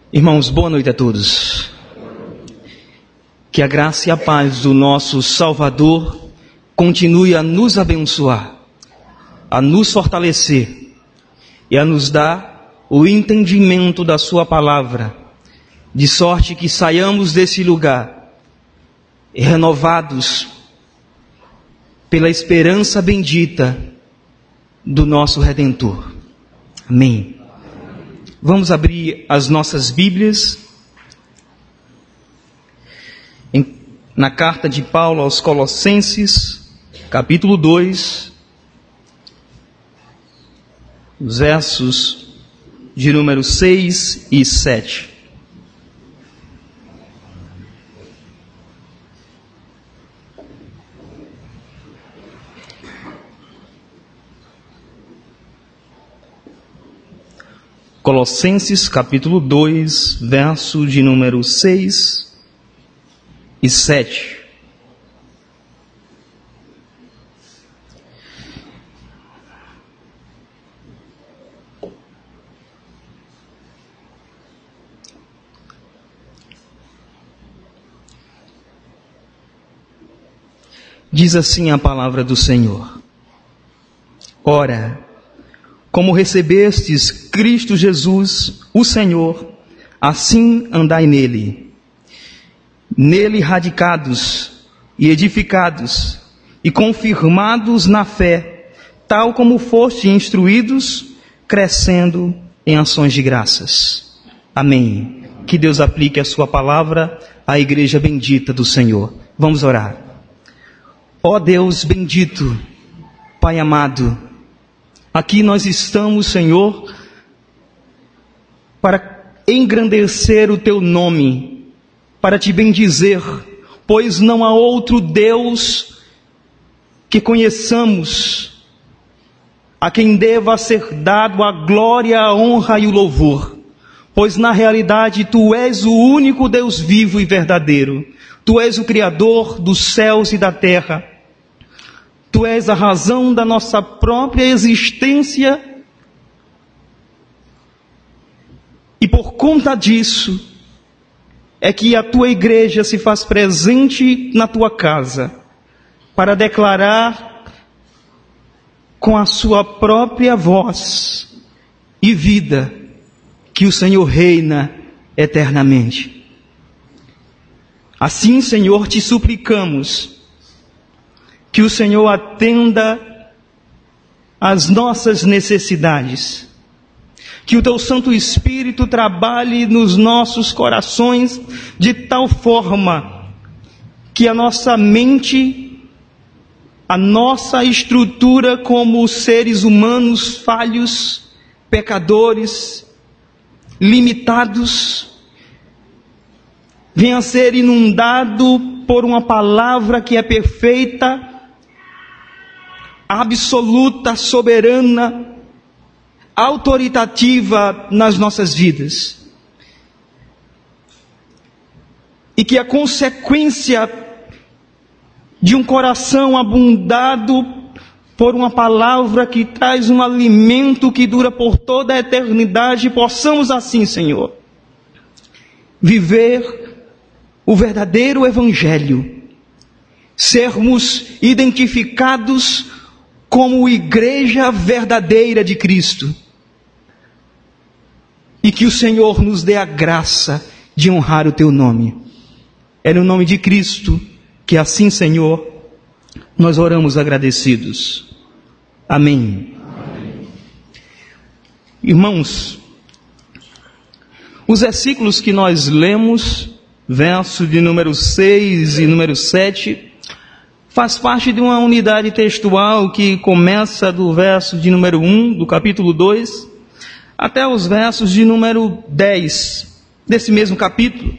Irmãos, boa noite a todos. Que a graça e a paz do nosso Salvador continue a nos abençoar, a nos fortalecer e a nos dar o entendimento da sua palavra, de sorte que saiamos desse lugar renovados pela esperança bendita do nosso Redentor. Amém. Vamos abrir as nossas Bíblias na carta de Paulo aos Colossenses, capítulo 2, versos de número 6 e 7. Colossenses capítulo 2, verso de número 6 e 7. Diz assim a palavra do Senhor: Ora, como recebestes Cristo Jesus, o Senhor, assim andai nele. Nele radicados e edificados e confirmados na fé, tal como foste instruídos, crescendo em ações de graças. Amém. Que Deus aplique a sua palavra à igreja bendita do Senhor. Vamos orar. Ó Deus bendito, Pai amado, aqui nós estamos, Senhor, para engrandecer o Teu nome, para Te bendizer, pois não há outro Deus que conheçamos, a quem deva ser dado a glória, a honra e o louvor, pois na realidade Tu és o único Deus vivo e verdadeiro. Tu és o Criador dos céus e da terra. Tu és a razão da nossa própria existência. E por conta disso, é que a Tua igreja se faz presente na Tua casa, para declarar com a sua própria voz e vida que o Senhor reina eternamente. Assim, Senhor, Te suplicamos que o Senhor atenda às nossas necessidades, que o Teu Santo Espírito trabalhe nos nossos corações de tal forma que a nossa mente, a nossa estrutura como seres humanos falhos, pecadores, limitados, venha a ser inundado por uma palavra que é perfeita, absoluta, soberana, autoritativa nas nossas vidas. E que a consequência de um coração abundado por uma palavra que traz um alimento que dura por toda a eternidade, possamos assim, Senhor, viver o verdadeiro Evangelho, sermos identificados como igreja verdadeira de Cristo, e que o Senhor nos dê a graça de honrar o Teu nome. É no nome de Cristo que assim, Senhor, nós oramos agradecidos. Amém. Amém. Irmãos, os versículos que nós lemos, verso de número 6 e número 7, faz parte de uma unidade textual que começa do verso de número 1 do capítulo 2 até os versos de número 10 desse mesmo capítulo.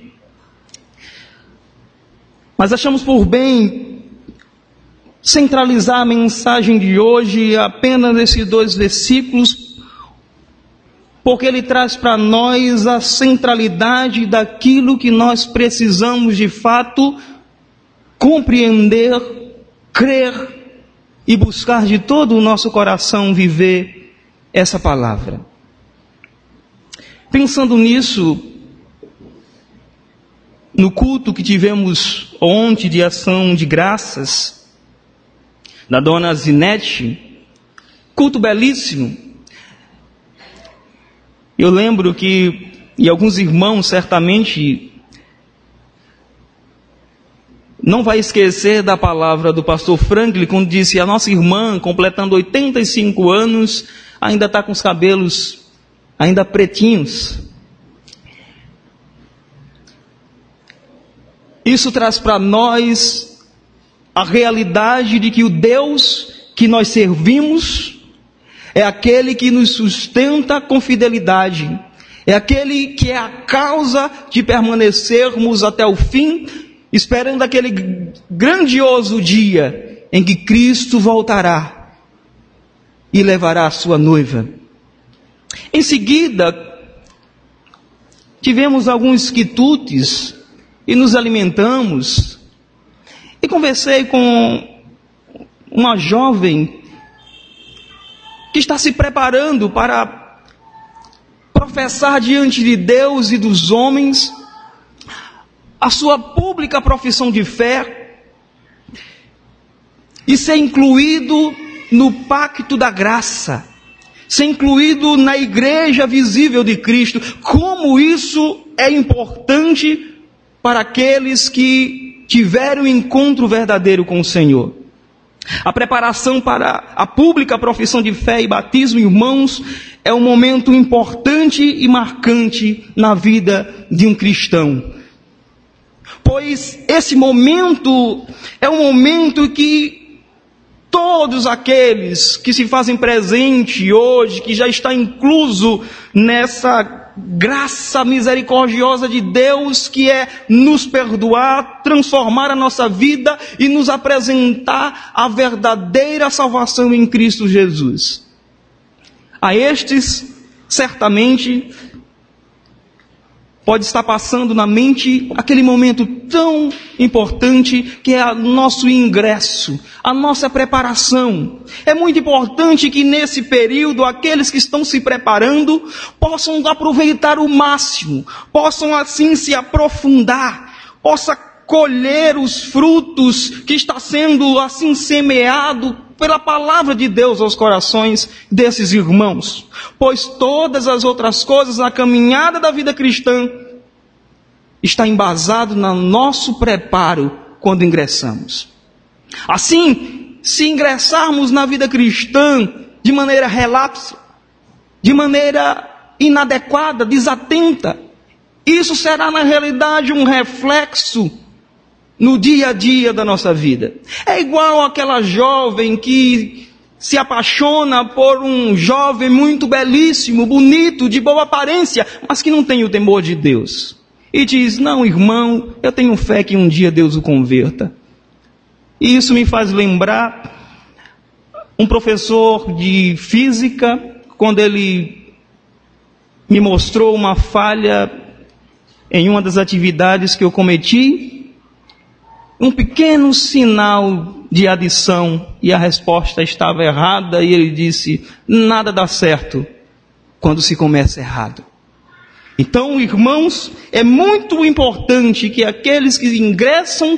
Mas achamos por bem centralizar a mensagem de hoje apenas nesses 2 versículos, porque ele traz para nós a centralidade daquilo que nós precisamos de fato compreender, crer e buscar de todo o nosso coração viver essa palavra. Pensando nisso, no culto que tivemos ontem de ação de graças, da dona Zinete, culto belíssimo. Eu lembro que, e alguns irmãos certamente não vai esquecer da palavra do pastor Franklin, quando disse: a nossa irmã, completando 85 anos, ainda está com os cabelos ainda pretinhos. Isso traz para nós a realidade de que o Deus que nós servimos é aquele que nos sustenta com fidelidade, é aquele que é a causa de permanecermos até o fim, esperando aquele grandioso dia em que Cristo voltará e levará a sua noiva. Em seguida, tivemos alguns quitutes e nos alimentamos. E conversei com uma jovem que está se preparando para professar diante de Deus e dos homens a sua pública profissão de fé e ser incluído no pacto da graça, ser incluído na igreja visível de Cristo. Como isso é importante para aqueles que tiveram um encontro verdadeiro com o Senhor. A preparação para a pública profissão de fé e batismo, irmãos, é um momento importante e marcante na vida de um cristão. Pois esse momento é um momento que todos aqueles que se fazem presente hoje, que já está incluso nessa graça misericordiosa de Deus, que é nos perdoar, transformar a nossa vida e nos apresentar a verdadeira salvação em Cristo Jesus. A estes, certamente, pode estar passando na mente aquele momento tão importante que é o nosso ingresso, a nossa preparação. É muito importante que nesse período aqueles que estão se preparando possam aproveitar o máximo, possam assim se aprofundar, possam colher os frutos que está sendo assim semeado pela palavra de Deus aos corações desses irmãos. Pois todas as outras coisas na caminhada da vida cristã está embasado no nosso preparo quando ingressamos. Assim, se ingressarmos na vida cristã de maneira relapsa, de maneira inadequada, desatenta, isso será na realidade um reflexo no dia a dia da nossa vida. É igual aquela jovem que se apaixona por um jovem muito belíssimo, bonito, de boa aparência, mas que não tem o temor de Deus. E diz: não, irmão, eu tenho fé que um dia Deus o converta. E isso me faz lembrar um professor de física, quando ele me mostrou uma falha em uma das atividades que eu cometi, um pequeno sinal de adição, e a resposta estava errada, e ele disse: nada dá certo quando se começa errado. Então, irmãos, é muito importante que aqueles que ingressam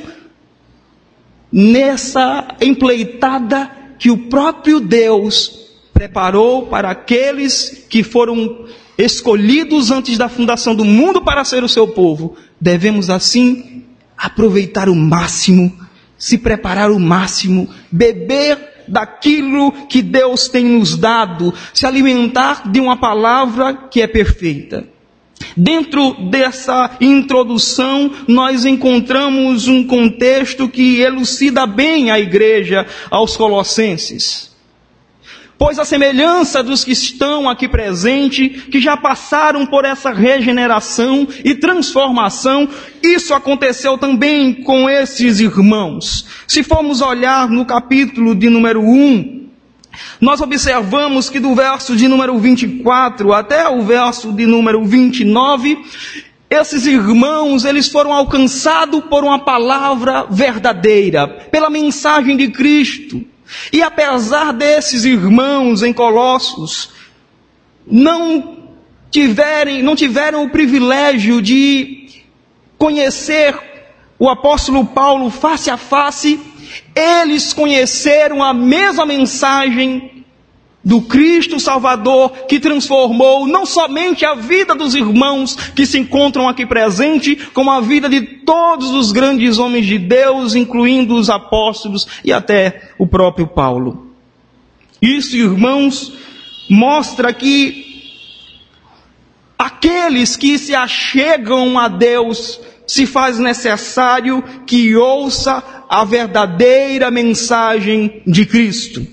nessa empleitada que o próprio Deus preparou para aqueles que foram escolhidos antes da fundação do mundo para ser o seu povo, devemos assim aproveitar o máximo, se preparar o máximo, beber daquilo que Deus tem nos dado, se alimentar de uma palavra que é perfeita. Dentro dessa introdução, nós encontramos um contexto que elucida bem a igreja aos Colossenses. Pois a semelhança dos que estão aqui presentes, que já passaram por essa regeneração e transformação, isso aconteceu também com esses irmãos. Se formos olhar no capítulo de número 1, nós observamos que do verso de número 24 até o verso de número 29, esses irmãos, eles foram alcançados por uma palavra verdadeira, pela mensagem de Cristo. E apesar desses irmãos em Colossos não tiveram o privilégio de conhecer o apóstolo Paulo face a face, eles conheceram a mesma mensagem do Cristo Salvador que transformou não somente a vida dos irmãos que se encontram aqui presentes, como a vida de todos os grandes homens de Deus, incluindo os apóstolos e até o próprio Paulo. Isso, irmãos, mostra que aqueles que se achegam a Deus, se faz necessário que ouça a verdadeira mensagem de Cristo.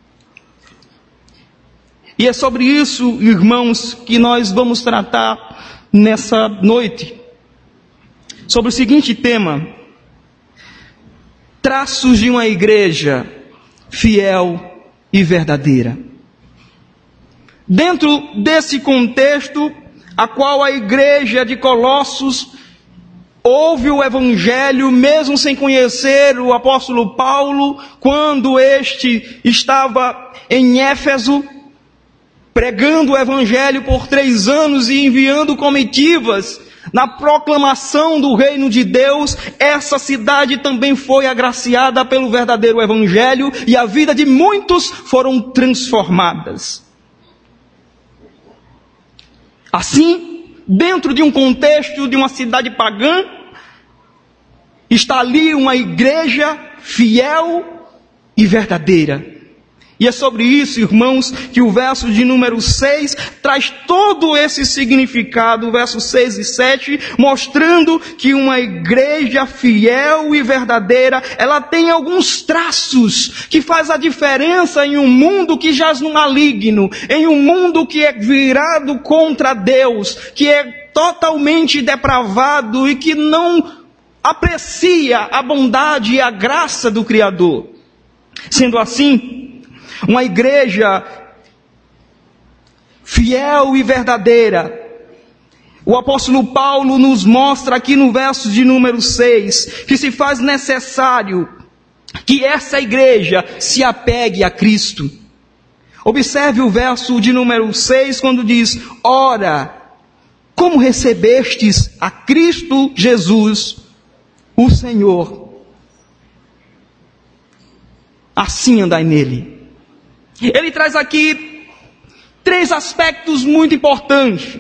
E é sobre isso, irmãos, que nós vamos tratar nessa noite. Sobre o seguinte tema: traços de uma igreja fiel e verdadeira. Dentro desse contexto, a qual a igreja de Colossos ouve o Evangelho, mesmo sem conhecer o apóstolo Paulo, quando este estava em Éfeso, pregando o Evangelho por 3 anos e enviando comitivas na proclamação do reino de Deus, essa cidade também foi agraciada pelo verdadeiro Evangelho e a vida de muitos foram transformadas. Assim, dentro de um contexto de uma cidade pagã, está ali uma igreja fiel e verdadeira. E é sobre isso, irmãos, que o verso de número 6 traz todo esse significado, versos 6 e 7, mostrando que uma igreja fiel e verdadeira, ela tem alguns traços que faz a diferença em um mundo que jaz no maligno, em um mundo que é virado contra Deus, que é totalmente depravado e que não aprecia a bondade e a graça do Criador. Sendo assim, uma igreja fiel e verdadeira, o apóstolo Paulo nos mostra aqui no verso de número 6, que se faz necessário que essa igreja se apegue a Cristo. Observe o verso de número 6, quando diz: ora, como recebestes a Cristo Jesus, o Senhor, assim andai nele. Ele traz aqui 3 aspectos muito importantes.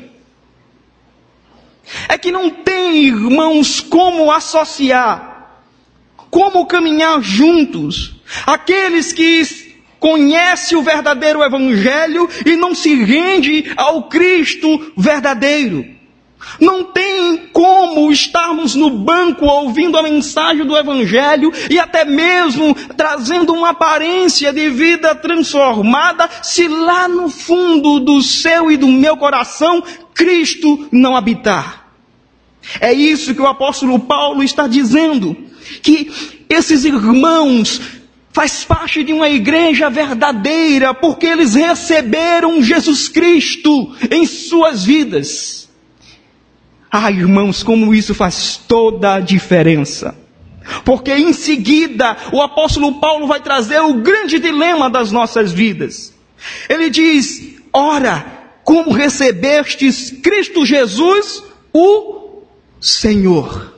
É que não tem, irmãos, como associar, como caminhar juntos, aqueles que conhecem o verdadeiro Evangelho e não se rende ao Cristo verdadeiro. Não tem como estarmos no banco ouvindo a mensagem do Evangelho e até mesmo trazendo uma aparência de vida transformada, se lá no fundo do seu e do meu coração Cristo não habitar. É isso que o apóstolo Paulo está dizendo, que esses irmãos faz parte de uma igreja verdadeira porque eles receberam Jesus Cristo em suas vidas. Ah, irmãos, como isso faz toda a diferença. Porque em seguida, o apóstolo Paulo vai trazer o grande dilema das nossas vidas. Ele diz: ora, como recebestes Cristo Jesus, o Senhor.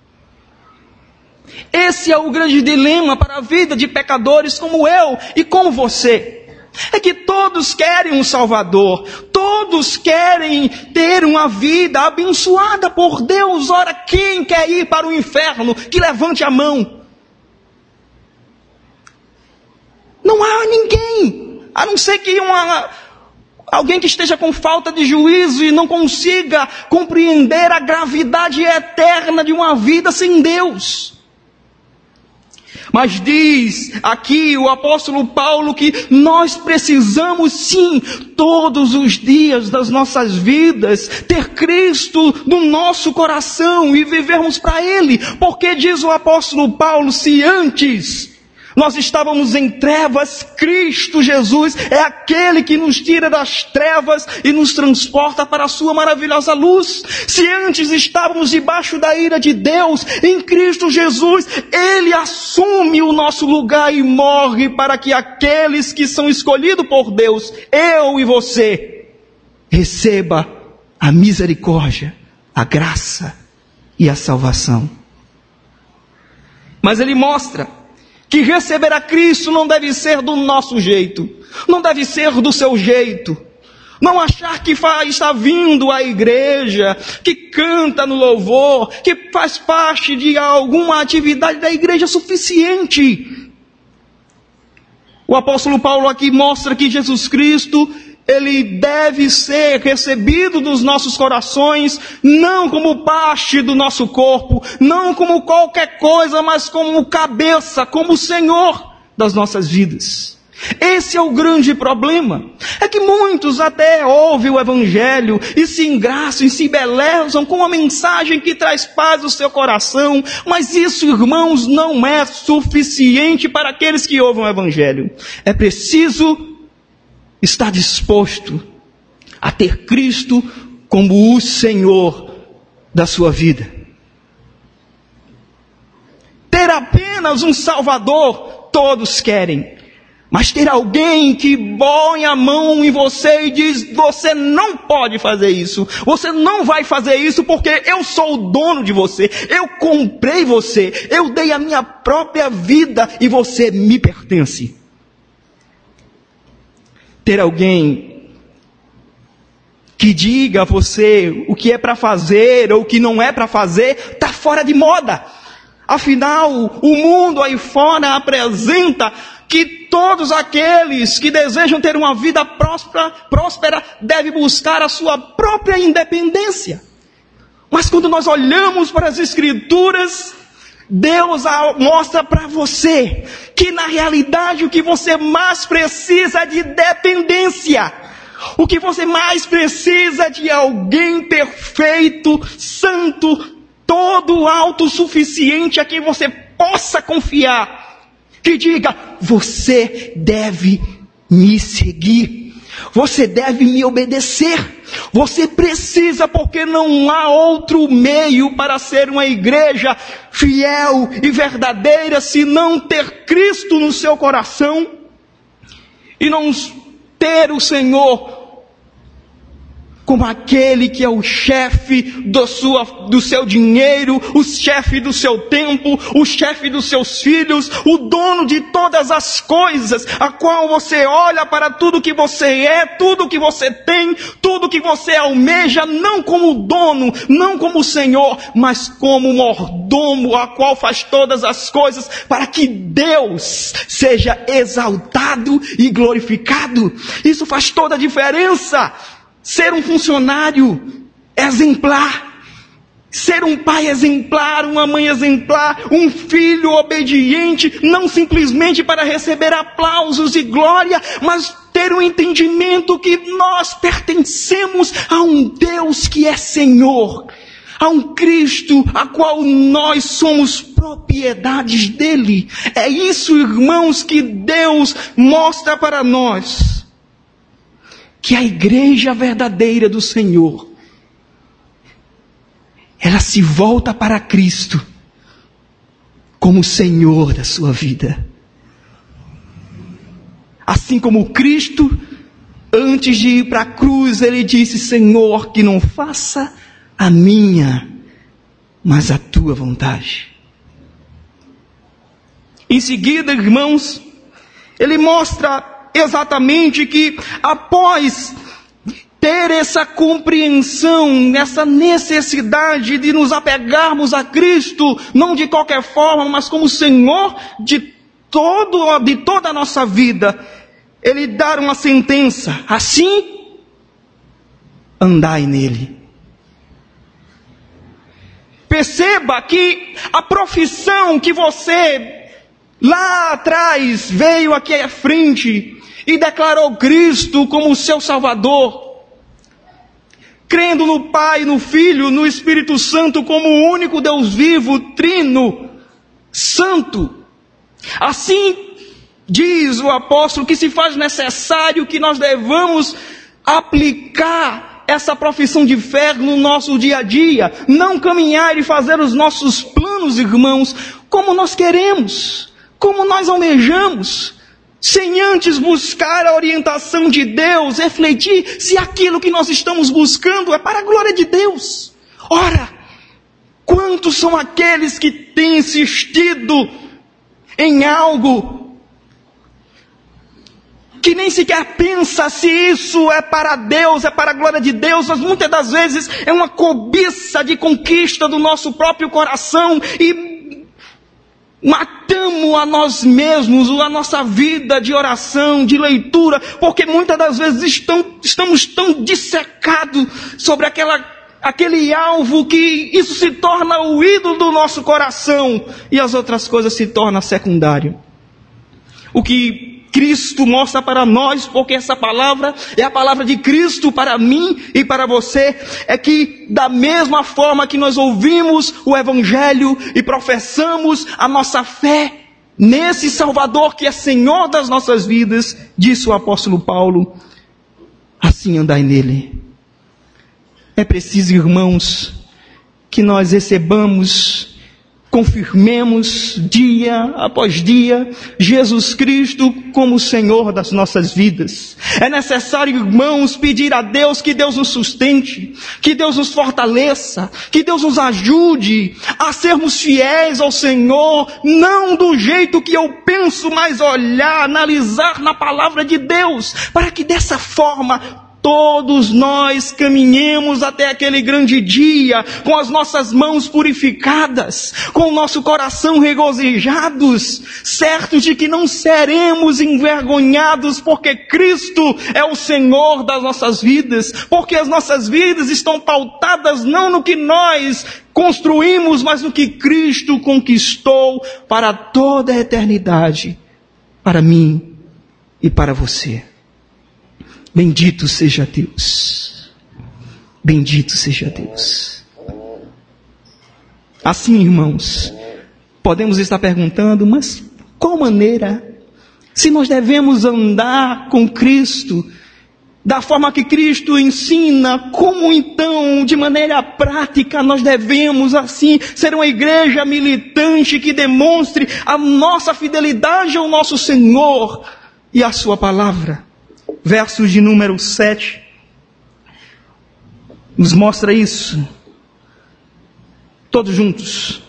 Esse é o grande dilema para a vida de pecadores como eu e como você. É que todos querem um Salvador, todos querem ter uma vida abençoada por Deus. Ora, quem quer ir para o inferno, que levante a mão. Não há ninguém, a não ser que alguém que esteja com falta de juízo e não consiga compreender a gravidade eterna de uma vida sem Deus. Mas diz aqui o apóstolo Paulo que nós precisamos sim, todos os dias das nossas vidas, ter Cristo no nosso coração e vivermos para Ele. Porque diz o apóstolo Paulo, se antes nós estávamos em trevas, Cristo Jesus é aquele que nos tira das trevas e nos transporta para a sua maravilhosa luz. Se antes estávamos debaixo da ira de Deus, em Cristo Jesus, Ele assume o nosso lugar e morre para que aqueles que são escolhidos por Deus, eu e você, receba a misericórdia, a graça e a salvação. Mas ele mostra que receber a Cristo não deve ser do nosso jeito, não deve ser do seu jeito. Não achar que está vindo à igreja, que canta no louvor, que faz parte de alguma atividade da igreja suficiente. O apóstolo Paulo aqui mostra que Jesus Cristo, ele deve ser recebido dos nossos corações, não como parte do nosso corpo, não como qualquer coisa, mas como cabeça, como o Senhor das nossas vidas. Esse é o grande problema. É que muitos até ouvem o Evangelho e se engraçam e se embelezam com uma mensagem que traz paz ao seu coração. Mas isso, irmãos, não é suficiente para aqueles que ouvem o Evangelho. É preciso estar disposto a ter Cristo como o Senhor da sua vida. Ter apenas um Salvador, todos querem. Mas ter alguém que põe a mão em você e diz, você não pode fazer isso, você não vai fazer isso porque eu sou o dono de você, eu comprei você, eu dei a minha própria vida e você me pertence. Ter alguém que diga a você o que é para fazer ou o que não é para fazer, está fora de moda. Afinal, o mundo aí fora apresenta que todos aqueles que desejam ter uma vida próspera devem buscar a sua própria independência. Mas quando nós olhamos para as Escrituras, Deus mostra para você que na realidade o que você mais precisa é de dependência. O que você mais precisa é de alguém perfeito, santo, todo autossuficiente a quem você possa confiar. Que diga, você deve me seguir, você deve me obedecer, você precisa, porque não há outro meio para ser uma igreja fiel e verdadeira, se não ter Cristo no seu coração, e não ter o Senhor como aquele que é o chefe do seu dinheiro, o chefe do seu tempo, o chefe dos seus filhos, o dono de todas as coisas, a qual você olha para tudo que você é, tudo que você tem, tudo que você almeja, não como dono, não como Senhor, mas como mordomo, a qual faz todas as coisas para que Deus seja exaltado e glorificado. Isso faz toda a diferença. Ser um funcionário exemplar, ser um pai exemplar, uma mãe exemplar, um filho obediente, não simplesmente para receber aplausos e glória, mas ter um entendimento que nós pertencemos a um Deus que é Senhor, a um Cristo a qual nós somos propriedades dele. É isso, irmãos, que Deus mostra para nós. Que a igreja verdadeira do Senhor, ela se volta para Cristo como Senhor da sua vida. Assim como Cristo, antes de ir para a cruz, ele disse, Senhor, que não faça a minha, mas a tua vontade. Em seguida, irmãos, ele mostra exatamente que após ter essa compreensão, essa necessidade de nos apegarmos a Cristo, não de qualquer forma, mas como Senhor de toda a nossa vida, ele dá uma sentença, assim, andai nele. Perceba que a profissão que você lá atrás veio aqui à frente e declarou Cristo como seu Salvador, crendo no Pai, no Filho, no Espírito Santo como o único Deus vivo, trino, santo. Assim diz o apóstolo que se faz necessário que nós devamos aplicar essa profissão de fé no nosso dia a dia, não caminhar e fazer os nossos planos, irmãos, como nós queremos, como nós almejamos, sem antes buscar a orientação de Deus, refletir se aquilo que nós estamos buscando é para a glória de Deus. Ora, Quantos são aqueles que têm insistido em algo que nem sequer pensa se isso é para Deus, é para a glória de Deus, mas muitas das vezes é uma cobiça de conquista do nosso próprio coração e matamos a nós mesmos, a nossa vida de oração, de leitura, porque muitas das vezes estamos tão dissecados sobre aquele alvo que isso se torna o ídolo do nosso coração e as outras coisas se tornam secundário. O que Cristo mostra para nós, porque essa palavra é a palavra de Cristo para mim e para você, é que da mesma forma que nós ouvimos o Evangelho e professamos a nossa fé nesse Salvador que é Senhor das nossas vidas, disse o apóstolo Paulo, assim andai nele. É preciso, irmãos, que nós recebamos, confirmemos dia após dia Jesus Cristo como o Senhor das nossas vidas. É necessário, irmãos, pedir a Deus que Deus nos sustente, que Deus nos fortaleça, que Deus nos ajude a sermos fiéis ao Senhor, não do jeito que eu penso, mas olhar, analisar na palavra de Deus, para que dessa forma todos nós caminhemos até aquele grande dia, com as nossas mãos purificadas, com o nosso coração regozijados, certos de que não seremos envergonhados, porque Cristo é o Senhor das nossas vidas, porque as nossas vidas estão pautadas não no que nós construímos, mas no que Cristo conquistou para toda a eternidade, para mim e para você. Bendito seja Deus. Bendito seja Deus. Assim, irmãos, podemos estar perguntando, mas qual maneira? Se nós devemos andar com Cristo, da forma que Cristo ensina, como então, de maneira prática, nós devemos, assim, ser uma igreja militante que demonstre a nossa fidelidade ao nosso Senhor e à sua palavra? Versos de número 7 nos mostra isso. Todos juntos.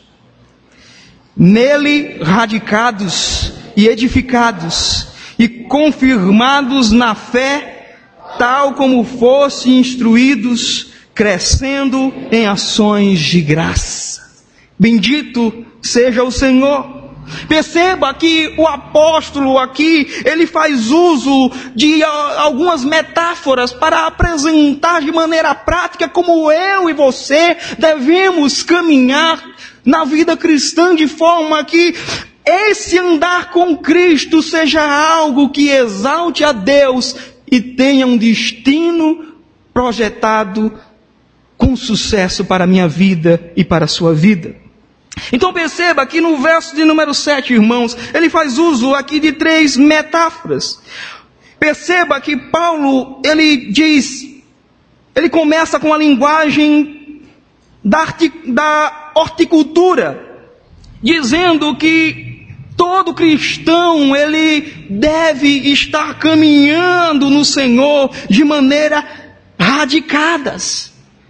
Nele radicados e edificados e confirmados na fé, tal como fossem instruídos, crescendo em ações de graça. Bendito seja o Senhor. Perceba que o apóstolo aqui, ele faz uso de algumas metáforas para apresentar de maneira prática como eu e você devemos caminhar na vida cristã, de forma que esse andar com Cristo seja algo que exalte a Deus e tenha um destino projetado com sucesso para a minha vida e para a sua vida. Então perceba que no verso de número 7, irmãos, ele faz uso aqui de 3 metáforas. Perceba que Paulo, ele começa com a linguagem da horticultura, dizendo que todo cristão, ele deve estar caminhando no Senhor de maneira radicados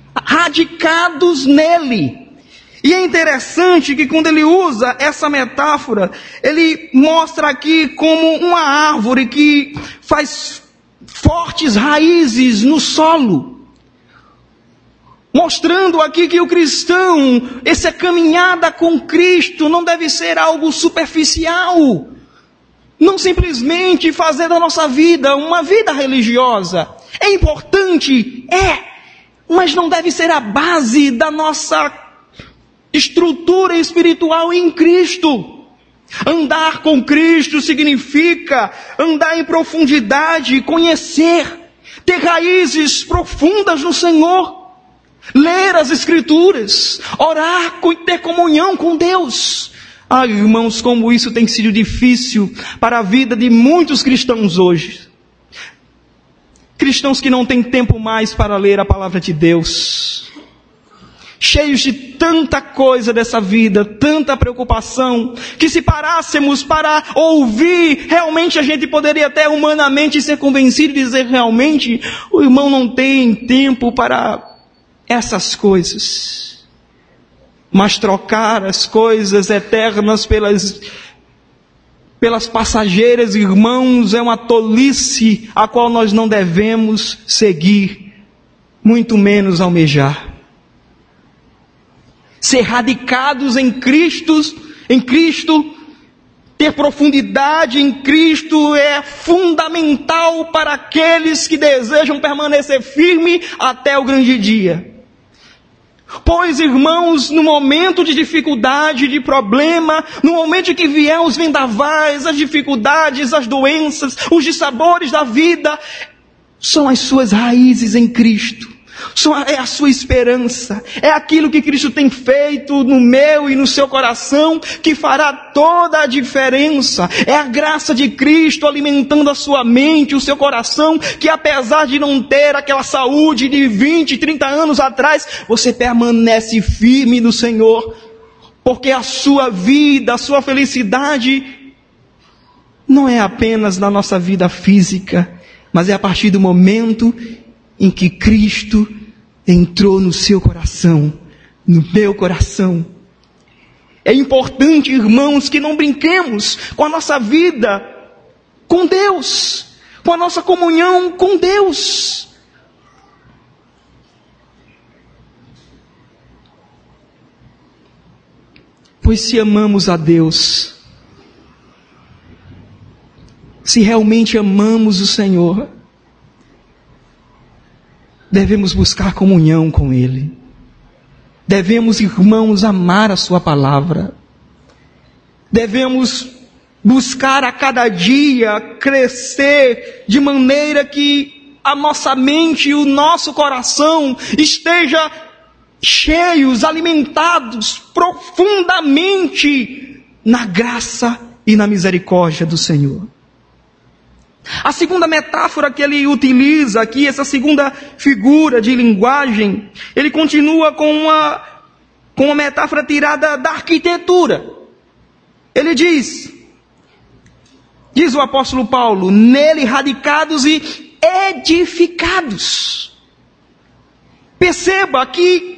nele. E é interessante que quando ele usa essa metáfora, ele mostra aqui como uma árvore que faz fortes raízes no solo. Mostrando aqui que o cristão, essa caminhada com Cristo não deve ser algo superficial. Não simplesmente fazer da nossa vida uma vida religiosa. É importante, mas não deve ser a base da nossa estrutura espiritual em Cristo. Andar com Cristo significa andar em profundidade, conhecer, ter raízes profundas no Senhor, ler as Escrituras, orar, ter comunhão com Deus. Irmãos, como isso tem sido difícil para a vida de muitos cristãos hoje. Cristãos que não têm tempo mais para ler a palavra de Deus, cheios de tanta coisa dessa vida, tanta preocupação, que se parássemos para ouvir, realmente a gente poderia até humanamente ser convencido e dizer realmente, o irmão não tem tempo para essas coisas. Mas trocar as coisas eternas pelas passageiras, irmãos, é uma tolice a qual nós não devemos seguir, muito menos almejar. Ser radicados em Cristo, ter profundidade em Cristo é fundamental para aqueles que desejam permanecer firme até o grande dia. Pois, irmãos, no momento de dificuldade, de problema, no momento em que vier os vendavais, as dificuldades, as doenças, os dissabores da vida, são as suas raízes em Cristo. É a sua esperança, é aquilo que Cristo tem feito no meu e no seu coração que fará toda a diferença. É a graça de Cristo alimentando a sua mente, o seu coração, que apesar de não ter aquela saúde de 20, 30 anos atrás, você permanece firme no Senhor, porque a sua vida, a sua felicidade não é apenas na nossa vida física, mas é a partir do momento em que Cristo entrou no seu coração, no meu coração. É importante, irmãos, que não brinquemos com a nossa vida com Deus, com a nossa comunhão com Deus. Pois se amamos a Deus, se realmente amamos o Senhor, devemos buscar comunhão com Ele. Devemos, irmãos, amar a Sua palavra. Devemos buscar a cada dia crescer de maneira que a nossa mente e o nosso coração estejam cheios, alimentados profundamente na graça e na misericórdia do Senhor. A segunda metáfora que ele utiliza aqui, essa segunda figura de linguagem, ele continua com uma metáfora tirada da arquitetura. Ele diz o apóstolo Paulo, nele radicados e edificados. Perceba que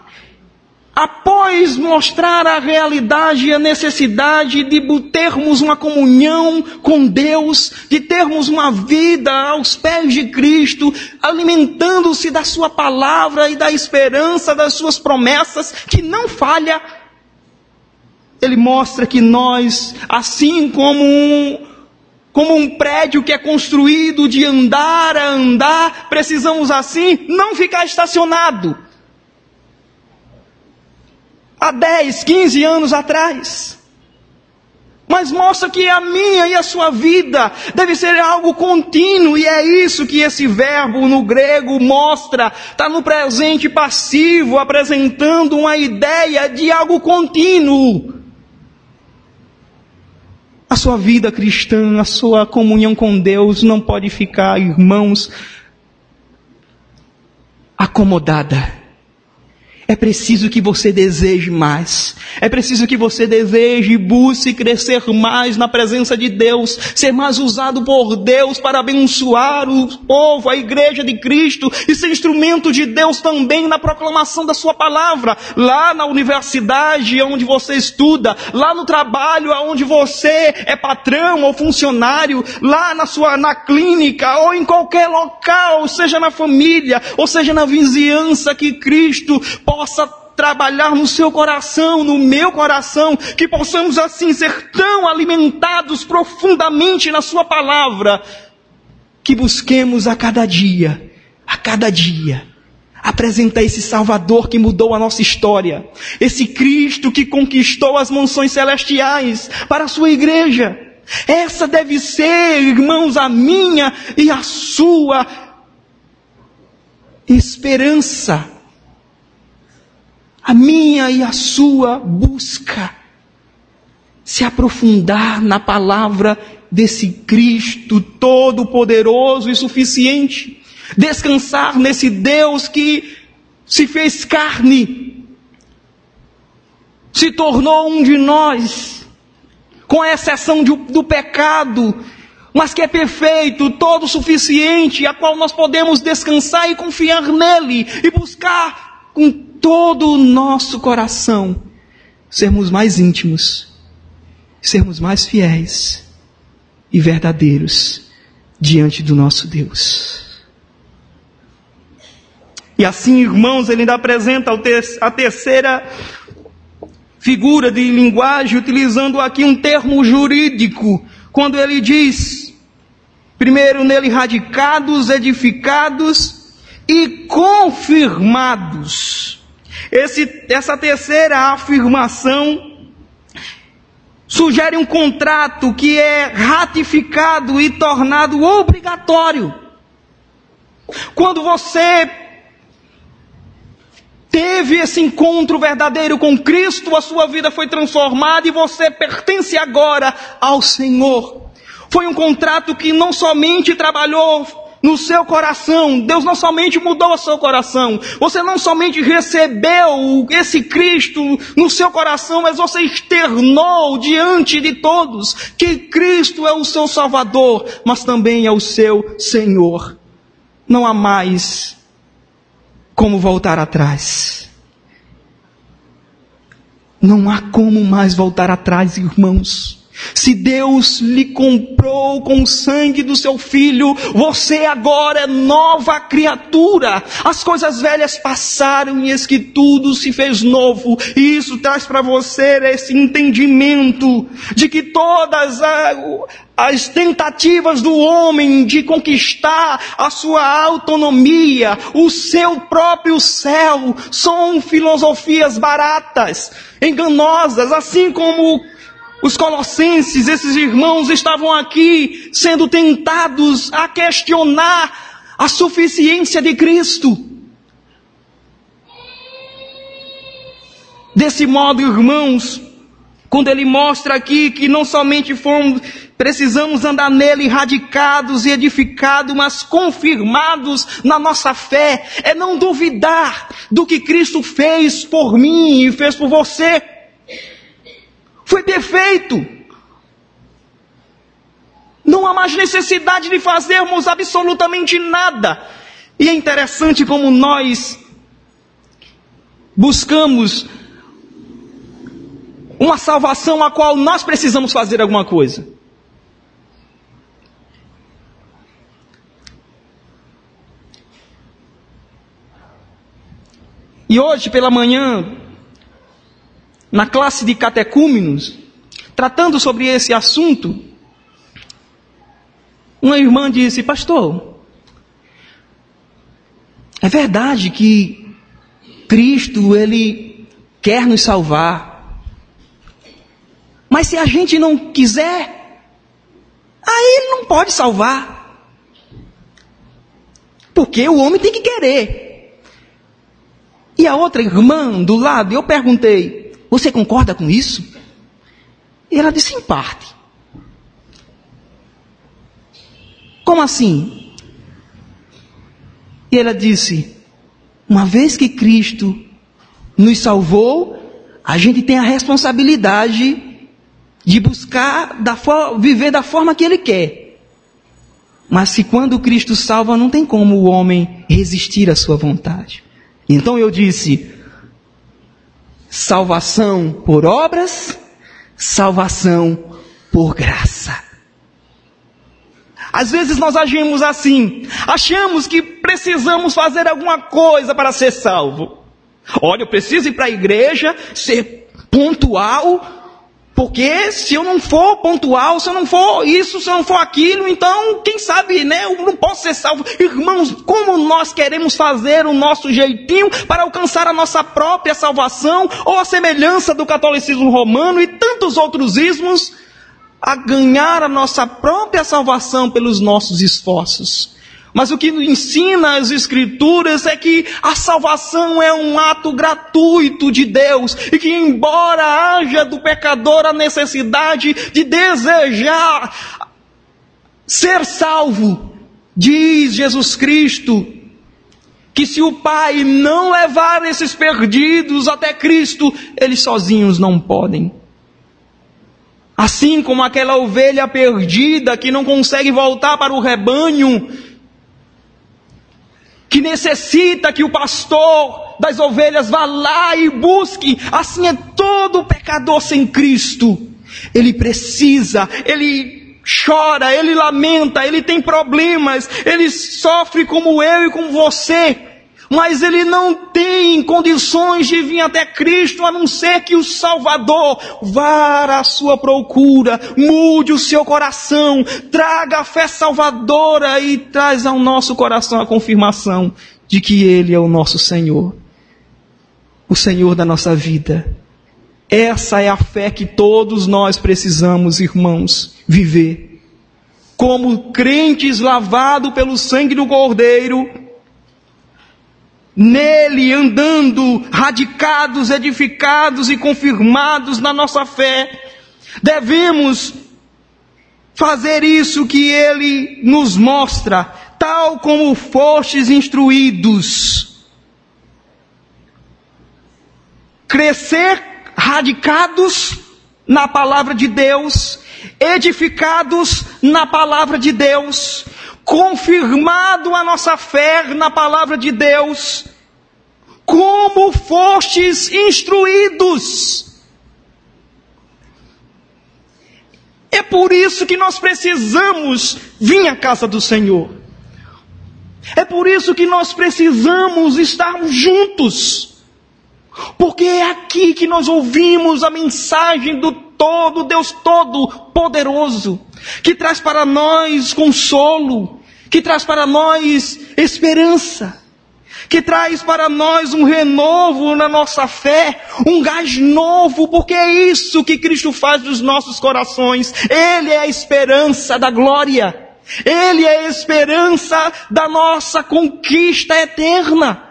após mostrar a realidade e a necessidade de termos uma comunhão com Deus, de termos uma vida aos pés de Cristo, alimentando-se da sua palavra e da esperança das suas promessas, que não falha, ele mostra que nós, assim como um prédio que é construído de andar a andar, precisamos assim não ficar estacionado. Há 10, 15 anos atrás. Mas mostra que a minha e a sua vida deve ser algo contínuo, e é isso que esse verbo no grego mostra. Está no presente passivo, apresentando uma ideia de algo contínuo. A sua vida cristã, a sua comunhão com Deus não pode ficar, irmãos, acomodada. É preciso que você deseje mais. É preciso que você deseje e busque crescer mais na presença de Deus. Ser mais usado por Deus para abençoar o povo, a igreja de Cristo. E ser instrumento de Deus também na proclamação da sua palavra. Lá na universidade onde você estuda. Lá no trabalho onde você é patrão ou funcionário. Lá na clínica ou em qualquer local. Seja na família ou seja na vizinhança, que Cristo possa trabalhar no seu coração, no meu coração, que possamos assim ser tão alimentados profundamente na sua palavra, que busquemos a cada dia, apresentar esse Salvador que mudou a nossa história, esse Cristo que conquistou as mansões celestiais para a sua igreja. Essa deve ser, irmãos, a minha e a sua esperança. A minha e a sua busca, se aprofundar na palavra desse Cristo todo-poderoso e suficiente, descansar nesse Deus que se fez carne, se tornou um de nós, com exceção do pecado, mas que é perfeito, todo suficiente, a qual nós podemos descansar e confiar nele, e buscar com todo o nosso coração, sermos mais íntimos, sermos mais fiéis e verdadeiros diante do nosso Deus. E assim, irmãos, ele ainda apresenta a terceira figura de linguagem, utilizando aqui um termo jurídico, quando ele diz, primeiro nele radicados, edificados e confirmados. Essa terceira afirmação sugere um contrato que é ratificado e tornado obrigatório. Quando você teve esse encontro verdadeiro com Cristo, a sua vida foi transformada e você pertence agora ao Senhor. Foi um contrato que não somente trabalhou no seu coração, Deus não somente mudou o seu coração, você não somente recebeu esse Cristo no seu coração, mas você externou diante de todos que Cristo é o seu Salvador, mas também é o seu Senhor. Não há mais como voltar atrás. Não há como mais voltar atrás, irmãos. Se Deus lhe comprou com o sangue do seu Filho, você agora é nova criatura. As coisas velhas passaram e eis que tudo se fez novo. E isso traz para você esse entendimento de que todas as tentativas do homem de conquistar a sua autonomia, o seu próprio céu, são filosofias baratas, enganosas, assim como os colossenses, esses irmãos, estavam aqui sendo tentados a questionar a suficiência de Cristo. Desse modo, irmãos, quando ele mostra aqui que não somente precisamos andar nele radicados e edificados, mas confirmados na nossa fé, é não duvidar do que Cristo fez por mim e fez por você. Foi perfeito. Não há mais necessidade de fazermos absolutamente nada. E é interessante como nós buscamos uma salvação a qual nós precisamos fazer alguma coisa. E hoje pela manhã, na classe de catecúmenos, tratando sobre esse assunto, uma irmã disse: pastor, é verdade que Cristo, Ele quer nos salvar, mas se a gente não quiser, aí Ele não pode salvar, porque o homem tem que querer. E a outra irmã do lado, eu perguntei: você concorda com isso? E ela disse: em parte. Como assim? E ela disse: uma vez que Cristo nos salvou, a gente tem a responsabilidade de buscar viver da forma que Ele quer. Mas se quando Cristo salva, não tem como o homem resistir à sua vontade. Então eu disse: salvação por obras, salvação por graça. Às vezes nós agimos assim, achamos que precisamos fazer alguma coisa para ser salvo. Olha, eu preciso ir para a igreja, ser pontual, porque se eu não for pontual, se eu não for isso, se eu não for aquilo, então, quem sabe, né, eu não posso ser salvo. Irmãos, como nós queremos fazer o nosso jeitinho para alcançar a nossa própria salvação, ou a semelhança do catolicismo romano e tantos outros ismos, a ganhar a nossa própria salvação pelos nossos esforços. Mas o que ensina as Escrituras é que a salvação é um ato gratuito de Deus, e que embora haja do pecador a necessidade de desejar ser salvo, diz Jesus Cristo, que se o Pai não levar esses perdidos até Cristo, eles sozinhos não podem. Assim como aquela ovelha perdida que não consegue voltar para o rebanho, que necessita que o pastor das ovelhas, vá lá e busque. Assim é todo pecador sem Cristo. Ele precisa, ele chora, ele lamenta, ele tem problemas, ele sofre como eu e como você, mas ele não tem condições de vir até Cristo, a não ser que o Salvador vá à sua procura, mude o seu coração, traga a fé salvadora e traz ao nosso coração a confirmação de que Ele é o nosso Senhor, o Senhor da nossa vida. Essa é a fé que todos nós precisamos, irmãos, viver. Como crentes lavados pelo sangue do Cordeiro, nele andando, radicados, edificados e confirmados na nossa fé, devemos fazer isso que ele nos mostra, tal como fostes instruídos. Crescer radicados na palavra de Deus, edificados na palavra de Deus, confirmado a nossa fé na palavra de Deus, como fostes instruídos. É por isso que nós precisamos vir à casa do Senhor. É por isso que nós precisamos estar juntos. Porque é aqui que nós ouvimos a mensagem do Deus Todo-Poderoso, que traz para nós consolo, que traz para nós esperança, que traz para nós um renovo na nossa fé, um gás novo, porque é isso que Cristo faz dos nossos corações. Ele é a esperança da glória, Ele é a esperança da nossa conquista eterna.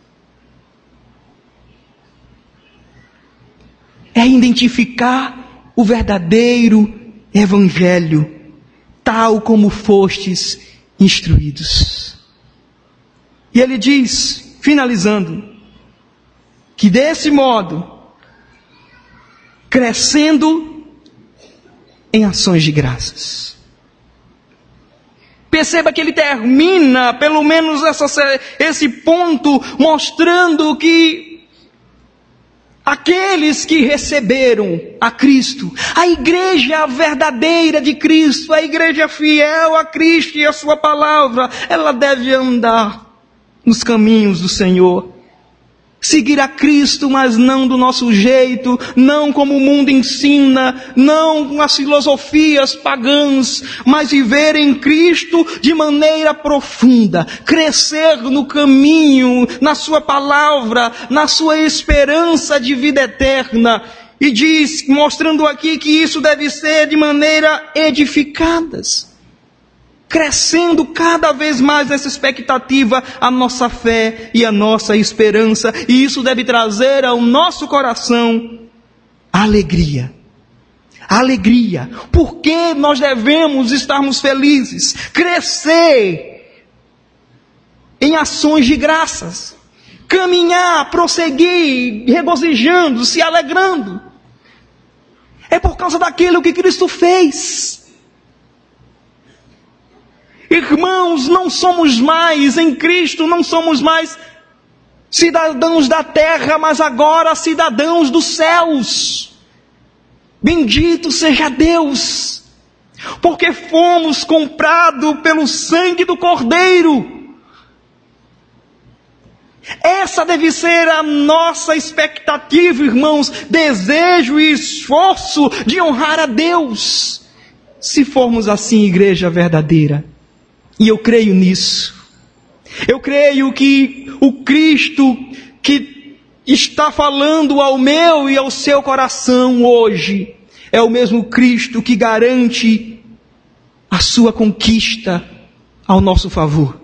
É identificar o verdadeiro Evangelho, tal como fostes instruídos. E ele diz, finalizando, que desse modo, crescendo em ações de graças. Perceba que ele termina, pelo menos esse ponto, mostrando que aqueles que receberam a Cristo, a igreja verdadeira de Cristo, a igreja fiel a Cristo e a sua palavra, ela deve andar nos caminhos do Senhor. Seguir a Cristo, mas não do nosso jeito, não como o mundo ensina, não com as filosofias pagãs, mas viver em Cristo de maneira profunda, crescer no caminho, na sua palavra, na sua esperança de vida eterna. E diz, mostrando aqui que isso deve ser de maneira edificadas, crescendo cada vez mais nessa expectativa, a nossa fé e a nossa esperança. E isso deve trazer ao nosso coração alegria. Alegria. Porque nós devemos estarmos felizes. Crescer em ações de graças. Caminhar, prosseguir, regozijando, se alegrando. É por causa daquilo que Cristo fez. Irmãos, não somos mais, em Cristo, não somos mais cidadãos da terra, mas agora cidadãos dos céus. Bendito seja Deus, porque fomos comprados pelo sangue do Cordeiro. Essa deve ser a nossa expectativa, irmãos, desejo e esforço de honrar a Deus, se formos assim igreja verdadeira. E eu creio nisso. Eu creio que o Cristo que está falando ao meu e ao seu coração hoje é o mesmo Cristo que garante a sua conquista ao nosso favor.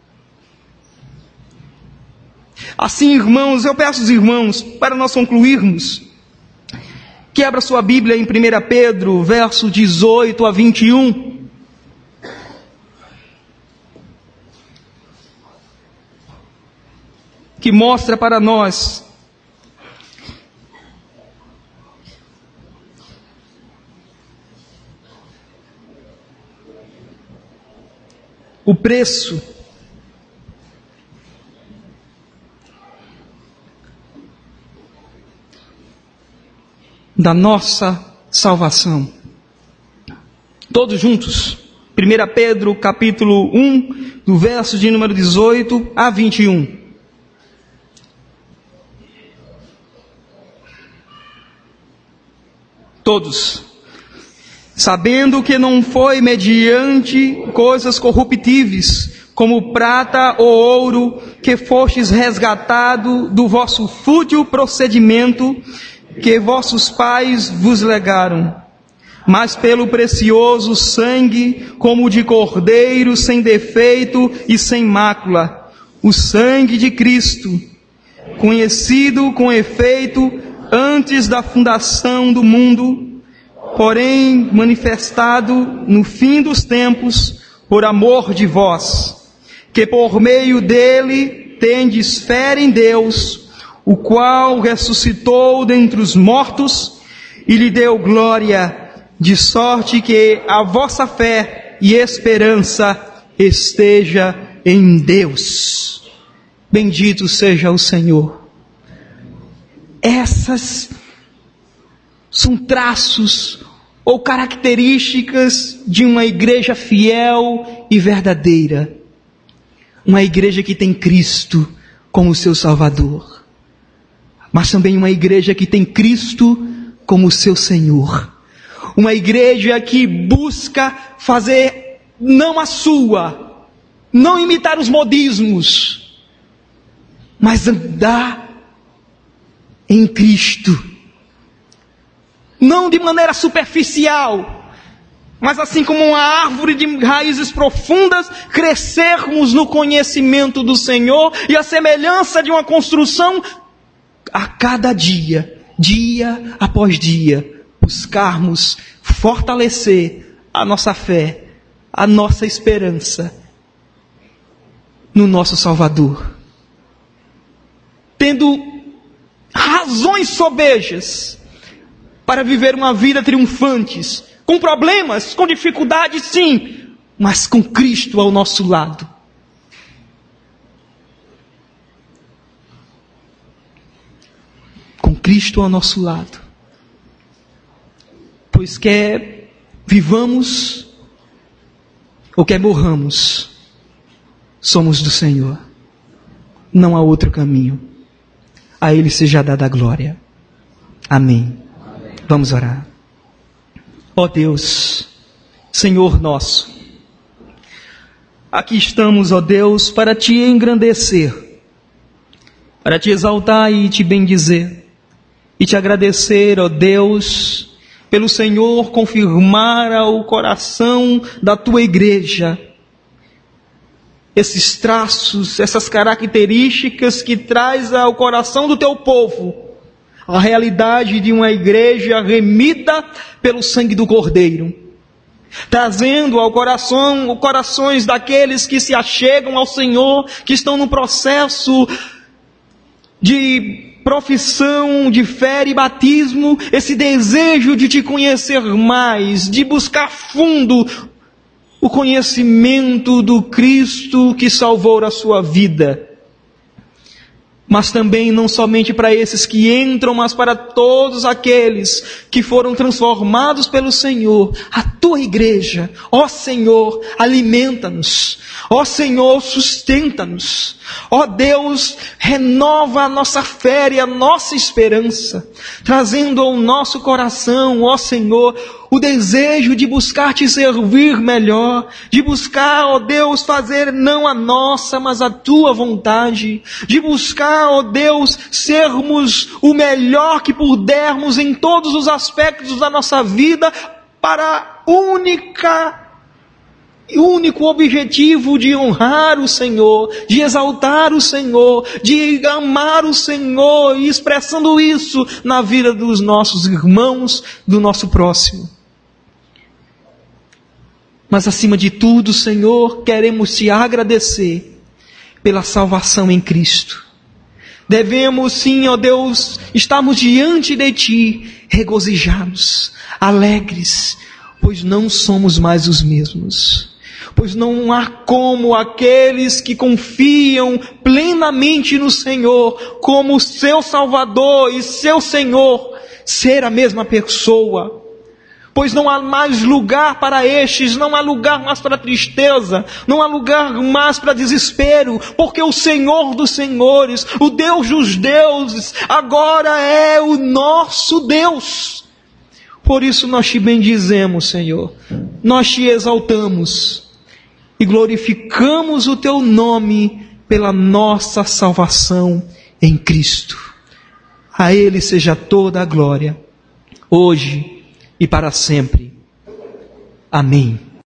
Assim, irmãos, eu peço aos irmãos, para nós concluirmos, que abra sua Bíblia em 1 Pedro, verso 18 a 21. Que mostra para nós o preço da nossa salvação. Todos juntos. 1 Pedro capítulo 1, do verso de número 18 a 21. Todos. Sabendo que não foi mediante coisas corruptíveis, como prata ou ouro, que fostes resgatado do vosso fútil procedimento que vossos pais vos legaram, mas pelo precioso sangue, como de cordeiro sem defeito e sem mácula, o sangue de Cristo, conhecido com efeito antes da fundação do mundo, porém manifestado no fim dos tempos, por amor de vós, que por meio dele tendes fé em Deus, o qual ressuscitou dentre os mortos e lhe deu glória, de sorte que a vossa fé e esperança esteja em Deus. Bendito seja o Senhor. Essas são traços ou características de uma igreja fiel e verdadeira. Uma igreja que tem Cristo como seu Salvador. Mas também uma igreja que tem Cristo como seu Senhor. Uma igreja que busca fazer não a sua, não imitar os modismos, mas andar em Cristo. Não de maneira superficial, mas assim como uma árvore de raízes profundas, crescermos no conhecimento do Senhor e a semelhança de uma construção a cada dia, dia após dia, buscarmos fortalecer a nossa fé, a nossa esperança no nosso Salvador. Tendo razões sobejas para viver uma vida triunfantes, com problemas, com dificuldades sim, mas com Cristo ao nosso lado. Com Cristo ao nosso lado. Pois quer vivamos ou quer morramos, somos do Senhor. Não há outro caminho. A Ele seja dada a glória. Amém. Vamos orar. Ó Deus, Senhor nosso, aqui estamos, ó Deus, para Te engrandecer, para Te exaltar e Te bendizer, e Te agradecer, ó Deus, pelo Senhor confirmar ao coração da Tua igreja esses traços, essas características que traz ao coração do Teu povo a realidade de uma igreja remida pelo sangue do Cordeiro, trazendo ao coração, corações daqueles que se achegam ao Senhor, que estão no processo de profissão, de fé e batismo, esse desejo de Te conhecer mais, de buscar fundo o conhecimento do Cristo que salvou a sua vida. Mas também não somente para esses que entram, mas para todos aqueles que foram transformados pelo Senhor. A Tua igreja, ó Senhor, alimenta-nos. Ó Senhor, sustenta-nos. Ó Deus, renova a nossa fé e a nossa esperança, trazendo ao nosso coração, ó Senhor, o desejo de buscar Te servir melhor, de buscar, ó Deus, fazer não a nossa, mas a Tua vontade, de buscar, ó Deus, sermos o melhor que pudermos em todos os aspectos da nossa vida, para único objetivo de honrar o Senhor, de exaltar o Senhor, de amar o Senhor, e expressando isso na vida dos nossos irmãos, do nosso próximo. Mas acima de tudo, Senhor, queremos Te agradecer pela salvação em Cristo. Devemos sim, ó Deus, estarmos diante de Ti, regozijados, alegres, pois não somos mais os mesmos. Pois não há como aqueles que confiam plenamente no Senhor, como seu Salvador e seu Senhor, ser a mesma pessoa. Pois não há mais lugar para estes, não há lugar mais para tristeza, não há lugar mais para desespero, porque o Senhor dos Senhores, o Deus dos deuses, agora é o nosso Deus. Por isso nós te bendizemos, Senhor, nós te exaltamos e glorificamos o teu nome pela nossa salvação em Cristo. A Ele seja toda a glória, hoje e para sempre. Amém.